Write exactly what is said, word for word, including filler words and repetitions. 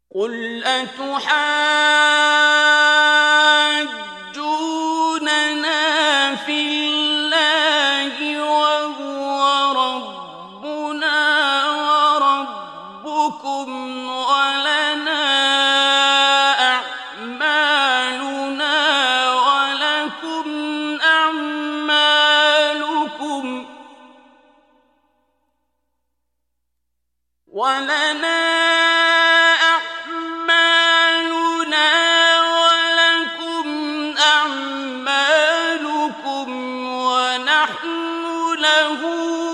قُلْ أَتُحَاجُّونَنَا فِي اللَّهِ وَهُوَ رَبُّنَا وَرَبُّكُمْ وَلَنَا أَعْمَالُنَا وَلَكُمْ أَعْمَالُكُمْ وَلَنَا أَعْمَالُنَا وَلَكُمْ أَعْمَالُكُمْ وَنَحْنُ لَهُ